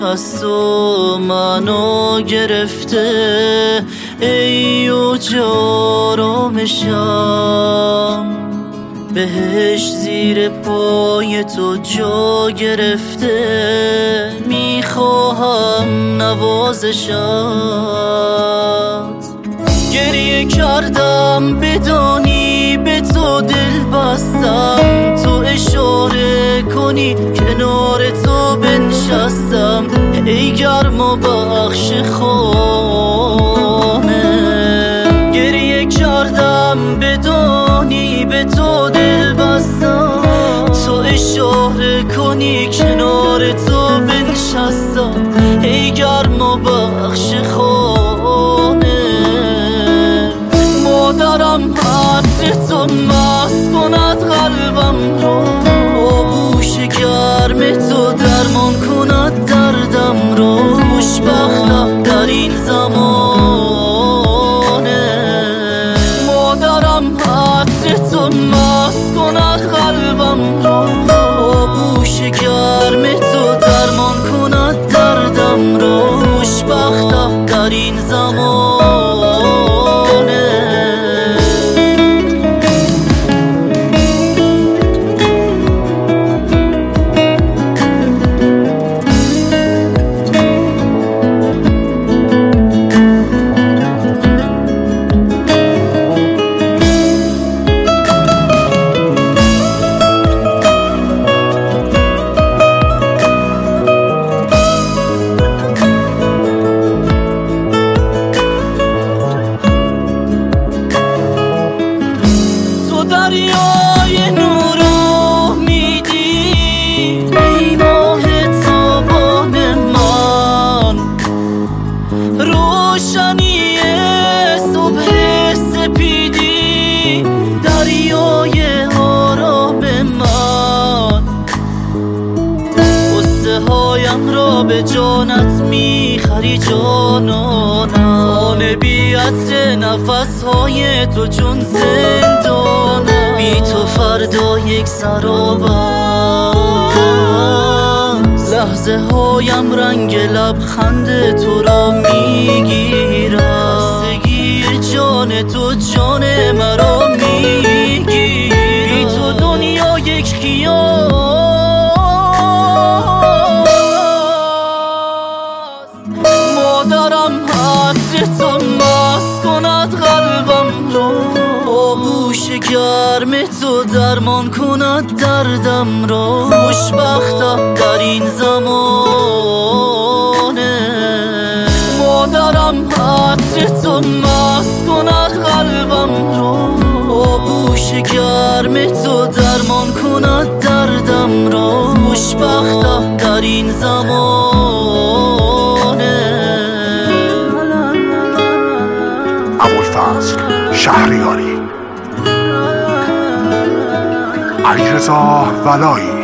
هست و منو گرفته، ای اوج آرامشم، بهش زیر پای تو جا گرفته، میخواهم نوازشت. گریه کردم بدانی به تو دل بستم، تو اشاره کنی کنار تو بنشستم، ای گرما بخش خانه. گریه کردم بدانی به تو دل بستم، تو اشاره کنی کنار تو بنشستم، ای گرما بخش خانه. مادرم عطر تو مست کند قلبم را، آغوش گرم تو درمان کند دردم را، خوشبختم در این زمانه. مادرم عطر تو مست کند قلبم را، آغوش گرم تو درمان کند دردم را، خوشبختم در این زمانه. دریای نور امیدی، ای ماه تابان من، روشنی صبح سپیدی، دریای آرام من. قصه هایم را به جانت میخری جانانم، خانه بی عطر نفس های تو چون زندانم، بی تو فردا یک سراب است. لحظه هایم رنگ لبخند تو را میگیرم، خستگی جان تو جان مرا میگیرد، بی تو دنیا یک خیال. مادرم عطر تو مست کند قلبم را، آغوش گرم تو درمان کند دردم را، خوشبختم در این زمانه. مادرم عطر تو مست کند قلبم را، آغوش گرم تو درمان کند دردم را، خوشبختم در این زمانه. ابوالفضل شهریاری، علیرضا ولایی.